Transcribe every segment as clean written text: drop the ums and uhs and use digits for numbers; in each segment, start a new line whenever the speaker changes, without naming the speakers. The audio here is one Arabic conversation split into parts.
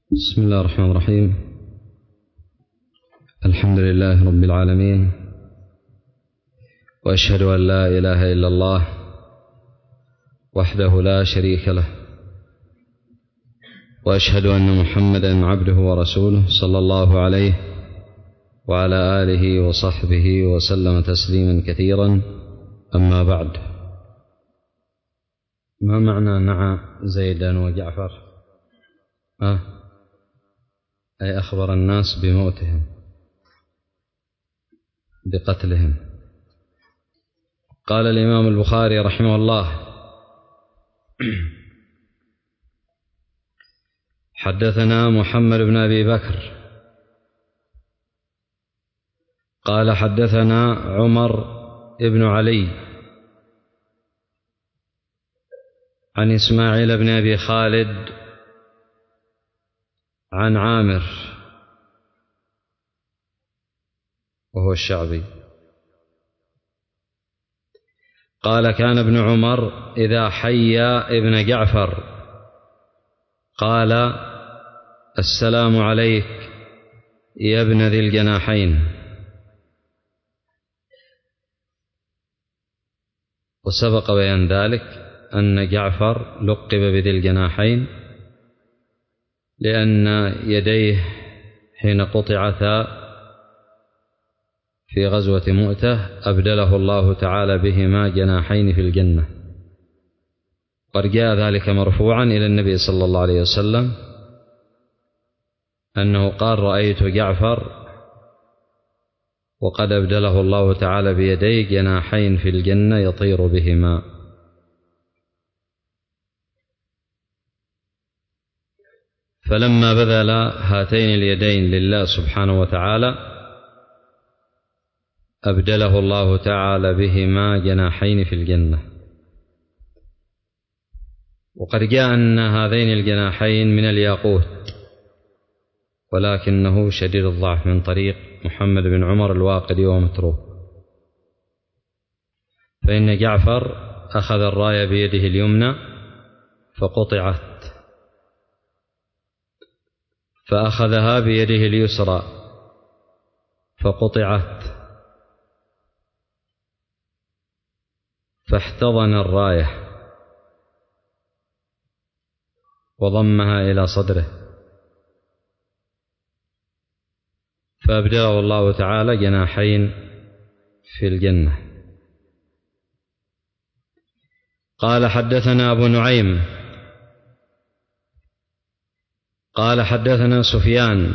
بسم الله الرحمن الرحيم. الحمد لله رب العالمين، وأشهد أن لا إله إلا الله وحده لا شريك له، وأشهد أن محمدا عبده ورسوله صلى الله عليه وعلى آله وصحبه وسلم تسليما كثيرا. أما بعد، ما معنى نعى زيدا وجعفر؟ أي أخبر الناس بموتهم، بقتلهم. قال الإمام البخاري رحمه الله: حدثنا محمد بن أبي بكر قال حدثنا عمر بن علي عن إسماعيل بن أبي خالد عن عامر وهو الشعبي قال: كان ابن عمر إذا حيا ابن جعفر قال: السلام عليك يا ابن ذي الجناحين. وسبق بيان ذلك أن جعفر لقب بذي الجناحين لأن يديه حين قطعتا في غزوة مؤتة أبدله الله تعالى بهما جناحين في الجنة. قد جاء ذلك مرفوعا إلى النبي صلى الله عليه وسلم أنه قال: رأيت جعفر وقد أبدله الله تعالى بيديه جناحين في الجنة يطير بهما. فلما بذل هاتين اليدين لله سبحانه وتعالى أبدله الله تعالى بهما جناحين في الجنة. وقد جاء أن هذين الجناحين من الياقوت، ولكنه شديد الضعف من طريق محمد بن عمر الواقدي ومتروك. فإن جعفر أخذ الراية بيده اليمنى فقطعت، فأخذها بيده اليسرى فقطعت، فاحتضن الراية وضمها إلى صدره، فأبدله الله تعالى جناحين في الجنة. قال: حدثنا أبو نعيم قال حدثنا سفيان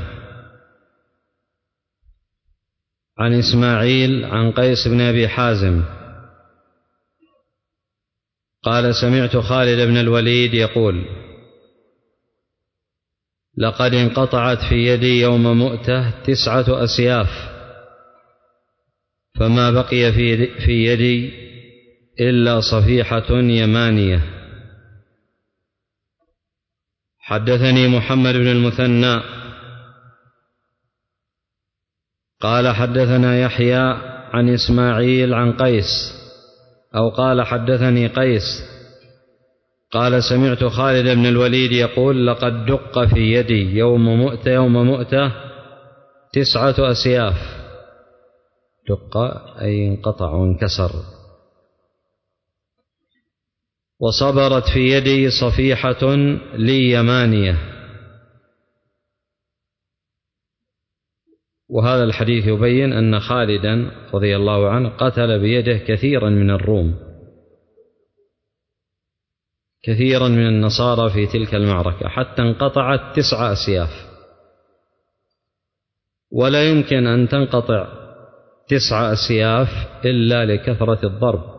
عن إسماعيل عن قيس بن أبي حازم قال: سمعت خالد بن الوليد يقول: لقد انقطعت في يدي يوم مؤتة 9 أسياف، فما بقي في يدي إلا صفيحة يمانية. حدثني محمد بن المثنى قال حدثنا يحيى عن إسماعيل عن قيس، أو قال حدثني قيس قال: سمعت خالد بن الوليد يقول: لقد دق في يدي يوم مؤتة 9 أسياف. دق أي انقطع وانكسر. وصبرت في يدي صفيحة لي يمانية. وهذا الحديث يبين أن خالدا رضي الله عنه قتل بيده كثيرا من الروم، كثيرا من النصارى في تلك المعركة، حتى انقطعت 9 أسياف. ولا يمكن أن تنقطع 9 أسياف إلا لكثرة الضرب،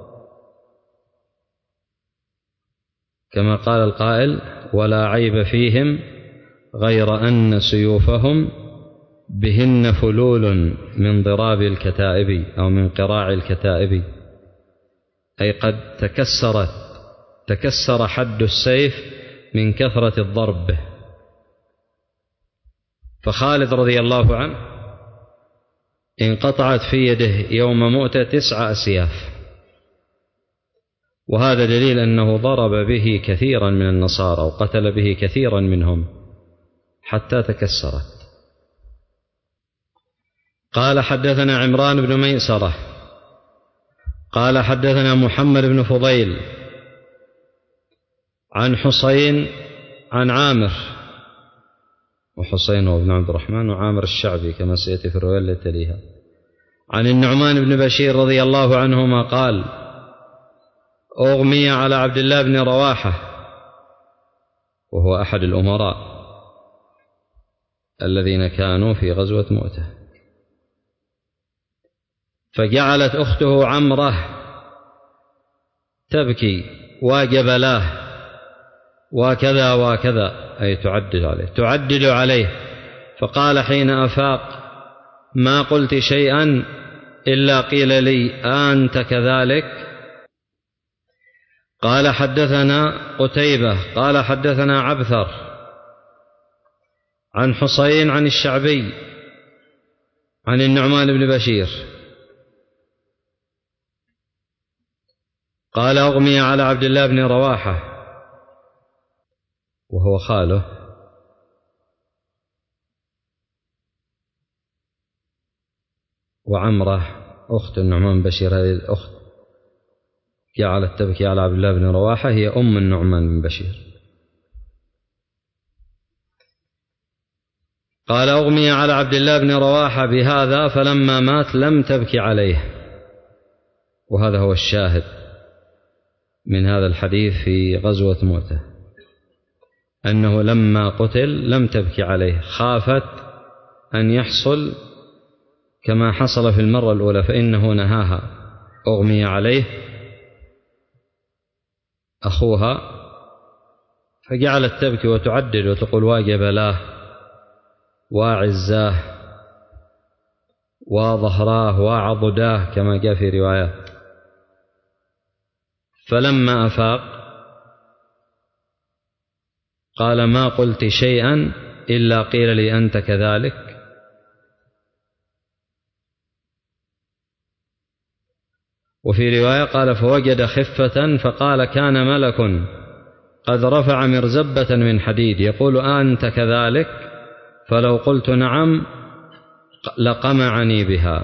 كما قال القائل: ولا عيب فيهم غير أن سيوفهم بهن فلول من ضراب الكتائب أو من قراع الكتائب، أي قد تكسر حد السيف من كثرة الضرب به. فخالد رضي الله عنه انقطعت في يده يوم مؤتة 9 أسياف، وهذا دليل أنه ضرب به كثيرا من النصارى وقتل به كثيرا منهم، حتى تكسرت. قال حدثنا عمران بن ميسرة قال حدثنا محمد بن فضيل عن حسين عن عامر، وحسين هو بن عبد الرحمن، وعامر الشعبي كما سيأتي في الرواية التي تليها، عن النعمان بن بشير رضي الله عنهما قال: أغمي على عبد الله بن رواحة، وهو أحد الأمراء الذين كانوا في غزوة مؤتة، فجعلت أخته عمرة تبكي وجبلاه وكذا وكذا، أي تعدل عليه، فقال حين أفاق: ما قلت شيئا إلا قيل لي أنت كذلك؟ قال حدثنا قتيبة قال حدثنا عبثر عن حسين عن الشعبي عن النعمان بن بشير قال: أغمي على عبد الله بن رواحة، وهو خاله، وعمرة أخت النعمان بن بشير، هذه الأخت جعلت تبكي على عبد الله بن رواحة، هي أم النعمان بن بشير. قال: أغمي على عبد الله بن رواحة بهذا فلما مات لم تبكي عليه. وهذا هو الشاهد من هذا الحديث في غزوة مؤتة، أنه لما قتل لم تبكي عليه، خافت أن يحصل كما حصل في المرة الأولى، فإنه نهاها، أغمي عليه أخوها، فجعلت تبكي وتعدل وتقول: واجبلاه وعزاه وظهراه وعضداه كما جاء في روايات. فلما أفاق قال: ما قلت شيئا إلا قيل لي أنت كذلك؟ وفي رواية قال: فوجد خفة فقال: كان ملك قد رفع مرزبة من حديد يقول: أنت كذلك؟ فلو قلت نعم لقمعني بها.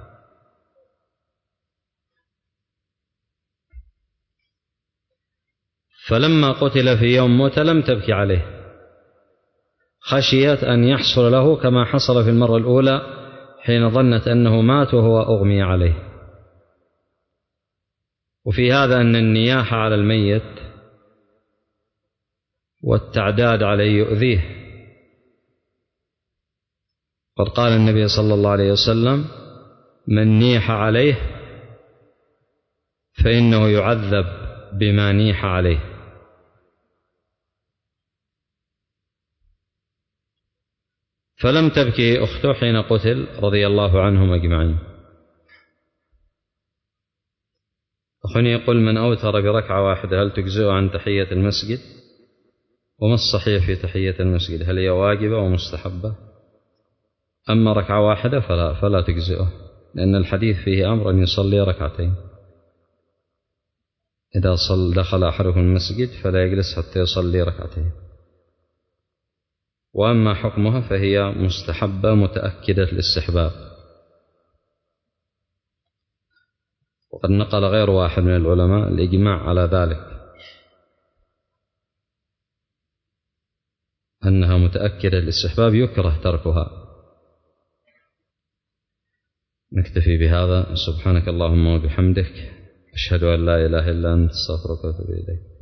فلما قتل في يوم موت لم تبكي عليه، خشيت أن يحصل له كما حصل في المرة الأولى حين ظنت أنه مات وهو أغمي عليه. وفي هذا أن النياحة على الميت والتعداد عليه يؤذيه، قد قال النبي صلى الله عليه وسلم: من نيح عليه فإنه يعذب بما نيح عليه. فلم تبكي أخته حين قتل رضي الله عنهم أجمعين. أخوني يقول: من أوتر بركعة واحدة هل تجزئه عن تحية المسجد؟ وما الصحيح في تحية المسجد؟ هل هي واجبة ومستحبة؟ أما ركعة واحدة فلا تجزئه، لأن الحديث فيه أمر أن يصلي ركعتين. إذا دخل أحدكم المسجد فلا يجلس حتى يصلي ركعتين. وأما حكمها فهي مستحبة متأكدة الاستحباب، وقد نقل غير واحد من العلماء الإجماع على ذلك، أنها متأكدة الاستحباب يكره تركها. نكتفي بهذا. سبحانك اللهم وبحمدك، أشهد أن لا إله إلا أنت، أستغفرك وأتوب إليك.